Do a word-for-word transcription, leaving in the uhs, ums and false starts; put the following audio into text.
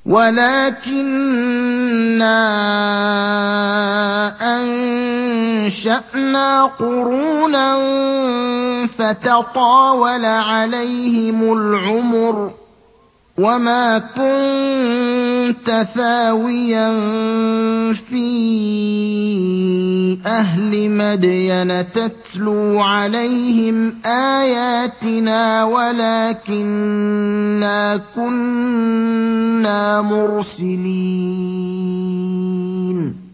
وَلَٰكِنَّا أَنشَأْنَا قُرُونًا فَتَطَاوَلَ عَلَيْهِمُ الْعُمُرُ ۚ وَمَا كُنتَ ثَاوِيًا فِي أَهْلِ مَدْيَنَ تَتْلُو عَلَيْهِمْ آيَاتِنَا وَلَٰكِنَّا كُنَّا مُرْسِلِينَ